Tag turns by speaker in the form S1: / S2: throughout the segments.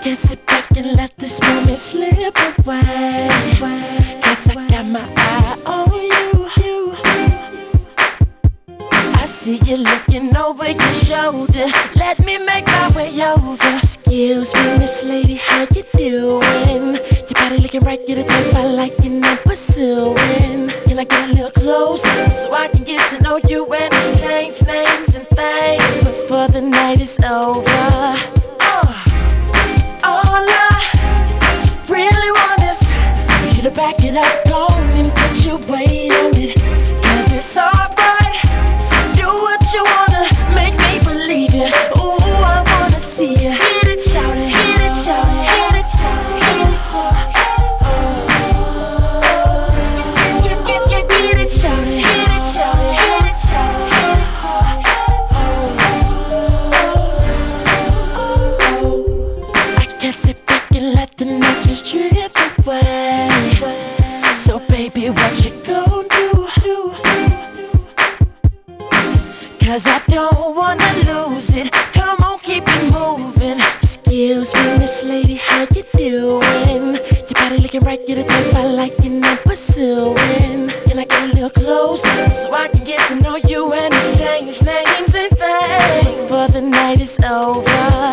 S1: Can't sit back and let this moment slip away. Cause I got my eye on you. I see you looking over your shoulder. Let me make my way over. Excuse me, Miss Lady, how you doing? Your body looking right, you're the type I like and I'm pursuing. Can I get a little closer so I can get to know you and exchange names and things before the night is over? All I really want is for you to back it up, go and put your weight on it. Cause it's alright, do what you wanna, make me believe you. Ooh, I wanna see you. Hit it, shout it, hit it, shout it, hit it, shout it, hit it, shout it. Hit it, shout it, hit it, shout it, hit it, shout it, hit it, shout it. I can't sit back and let the night just drift away. So baby, what you gon' do? Cause I don't wanna lose it. Come on, keep it moving. Excuse me, Miss Lady, how you doing? Your body looking right, you're the type I like and I'm pursuing. Can I get a little closer so I can get to know you and exchange names and things before the night is over?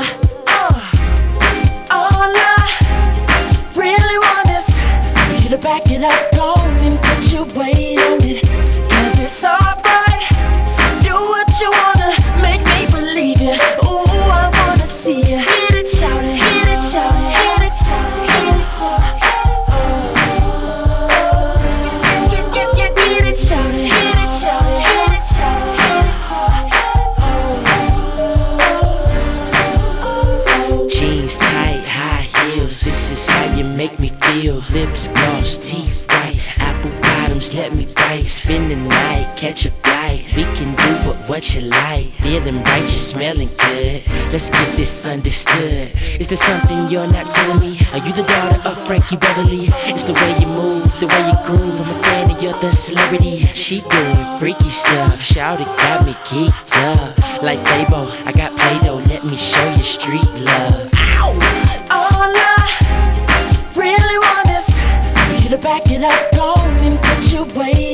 S1: All I really want is for you to back it up, go and put your weight on it. Cause it's alright, do what you wanna, make me believe you. Ooh, I wanna see you. Hit it, shout it, hit it, shout it, hit it, shout it, hit it, shout it. Hit it, shout it, hit it, shout it, hit it, shout it, hit it, shout it.
S2: Jeans tight, high heels, this is how you make me feel. Lips gloss, teeth white, apple bottoms, let me bite. Spend the night, catch a flight, we can do what you like. Feeling right, you're smelling good, let's get this understood. Is there something you're not telling me? Are you the daughter of Frankie Beverly? It's the way you move, the way you groove, I'm a fan of you're the celebrity. She doing freaky stuff, shout it, got me geeked up. Like Fabo, I got Play-Doh, let me show you street love. Ow!
S1: All I really want is for you to back it up, go and put your weight